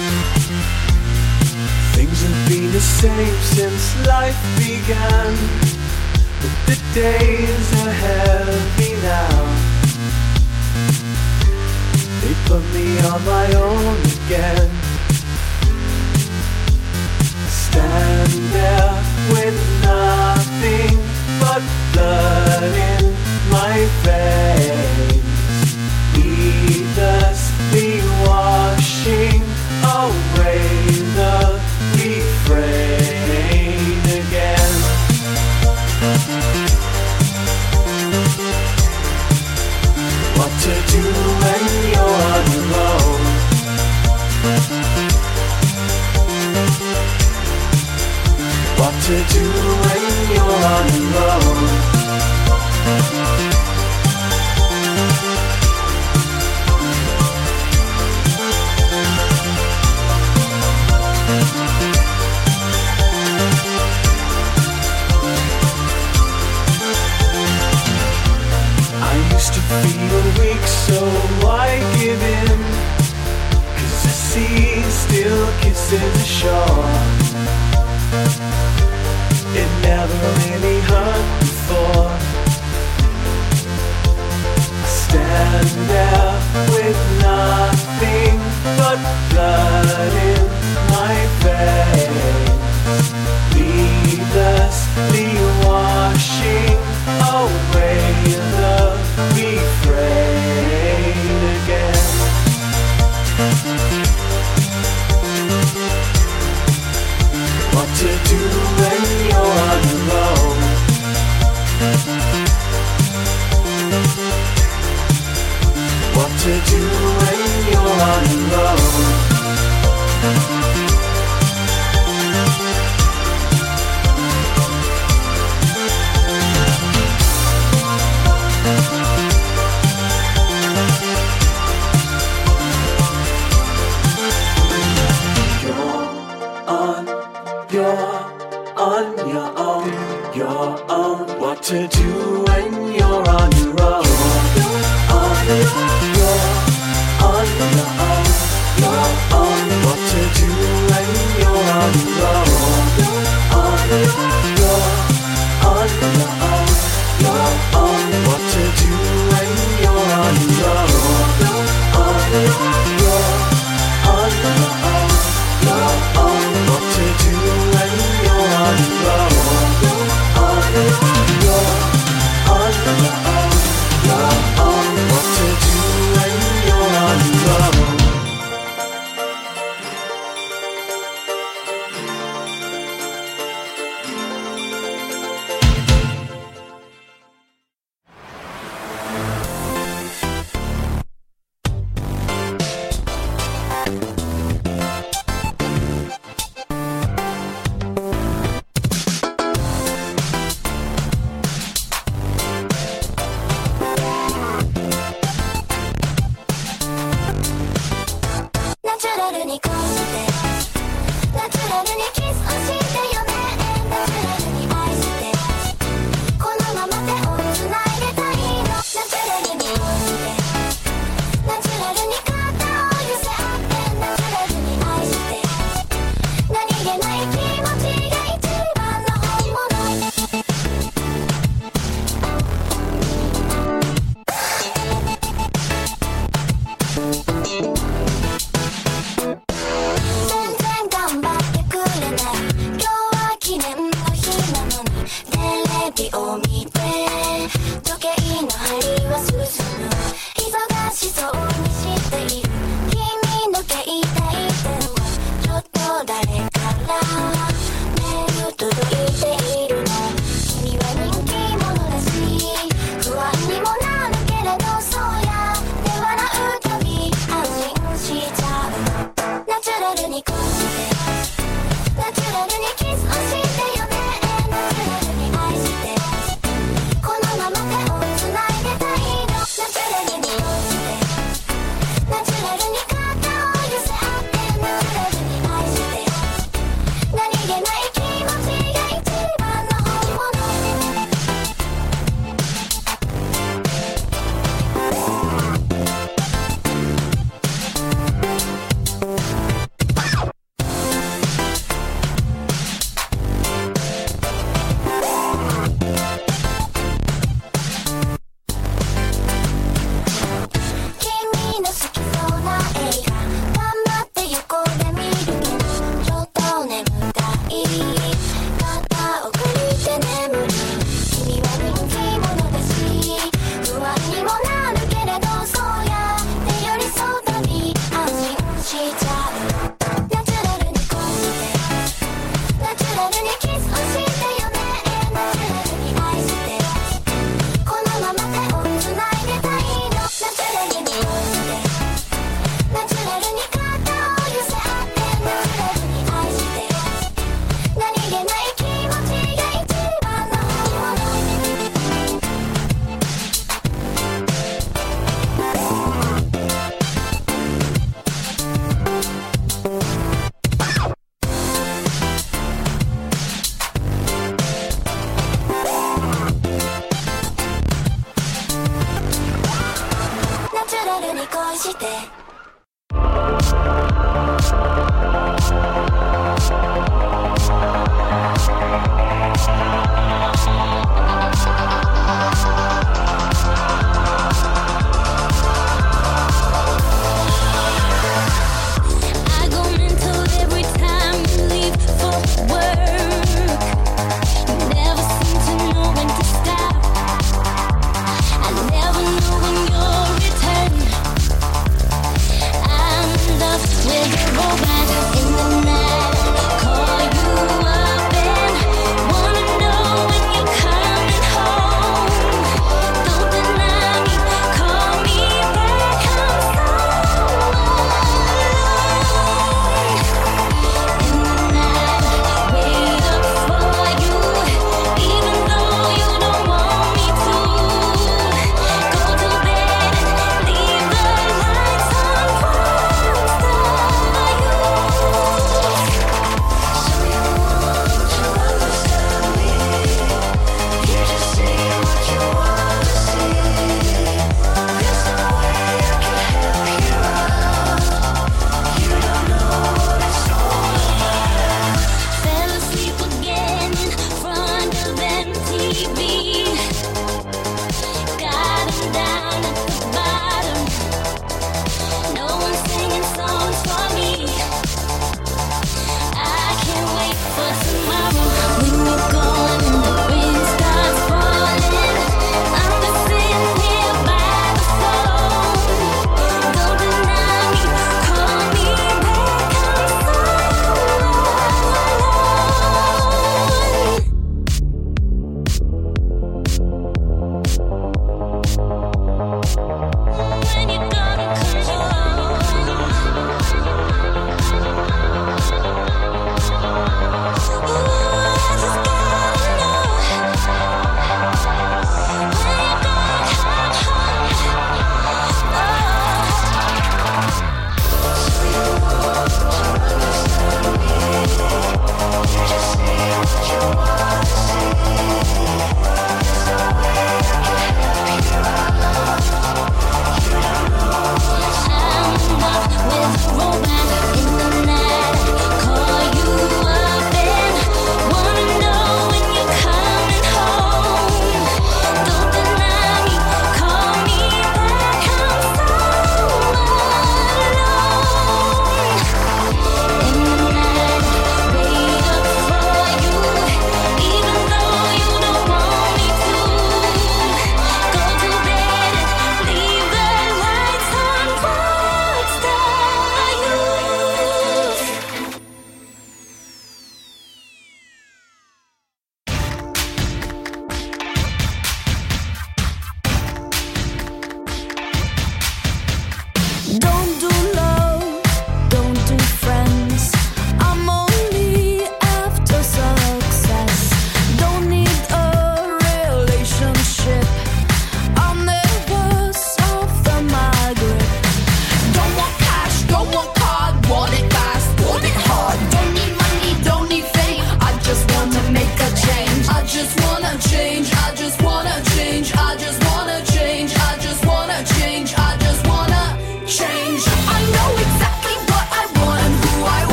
Things have been the same since life began, but the days are heavy now. They put me on my own again. Stand there with nothing but blood in my veins, needlessly washing away the refrain again. What to do when you're on your own? What to do when you're on your own? I used to feel weak, so why give in? 'Cause the sea still kisses the shore. It never really hurt before. I stand there with nothing but blood in my veins, needlessly washing away the refrain again. What to do when you're on your own? What to do when you're on your own? Your own. What to do when you're on your own? You're on your own. Your own. What to do when you're on your own? You're on your own. Your own. What to do when you're on your own? You're on your own. Your own. What to do when you're on your own? What to do when you're on your own?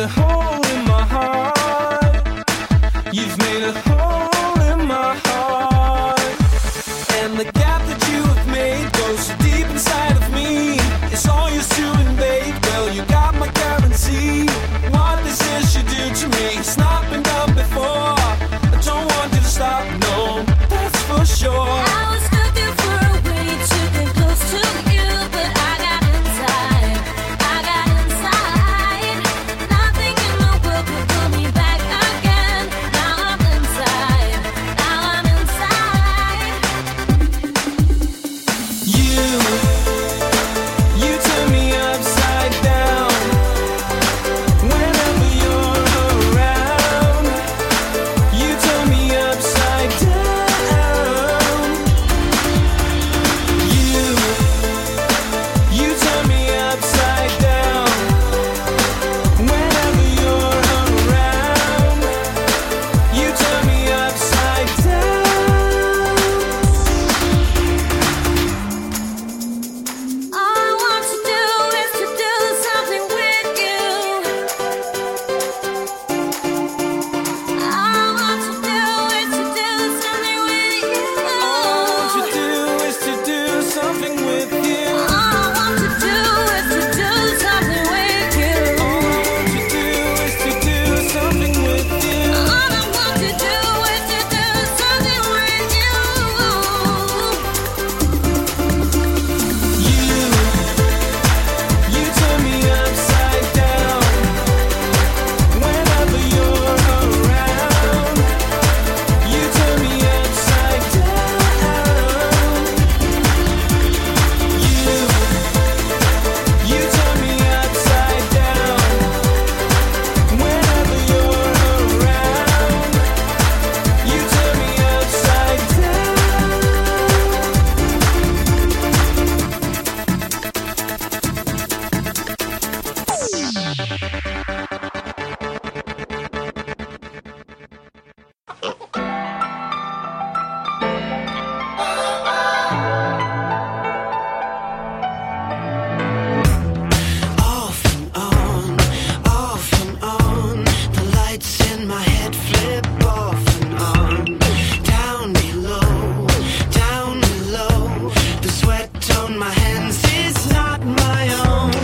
a hole in my heart. You've made a hole in my heart. And the gap that you have made goes so deep inside of me. It's all yours to invade. Well, you got my guarantee. What this is you do to me, it's not been done before. I don't want you to stop, no, that's for sure. I was looking for a way to get close to you, but I got inside. Nothing in the world could pull me back again. Now I'm inside. You turn me upside down. Whenever you're around, you turn me upside down. You turn me upside down. Whenever you're around, you turn me upside down. All I want to do is to do something with you. All I want to do is to do something with you. All I want to do is to do something with you. All I want to do is to do something with you. All I want to do is to do something with you. All I want to do is to do something with you. You turn me upside down. Whenever you're around, you turn me upside down. You turn me upside down. Whenever you're around, you turn me upside down. Off and on. The lights in my head flip off and on. Down below. The sweat on my hands is not my own.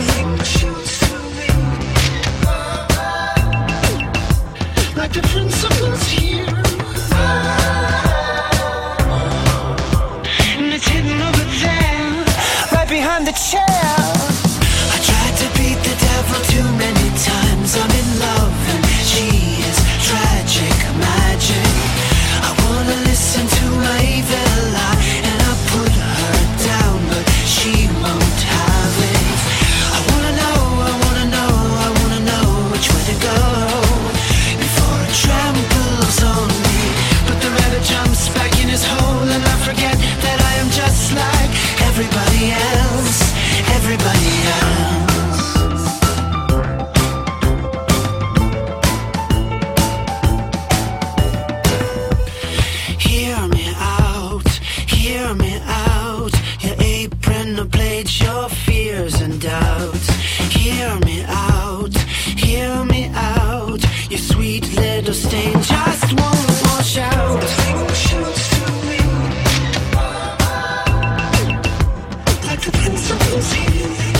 Like the principles here. And it's hidden over there, Right behind the chair. I tried to beat the devil too many times. I'm in love and she is tragic magic. I wanna listen to my evil lie and I put her down, but she won't have it. I wanna know which way to go before it tramples on me. But the rabbit jumps back in his hole and I forget that I am just like everybody else. Everybody else. Hear me out. Your apron obliterates your fears and doubts. Hear me out. Your sweet little stain just won't wash out. Like the principles here.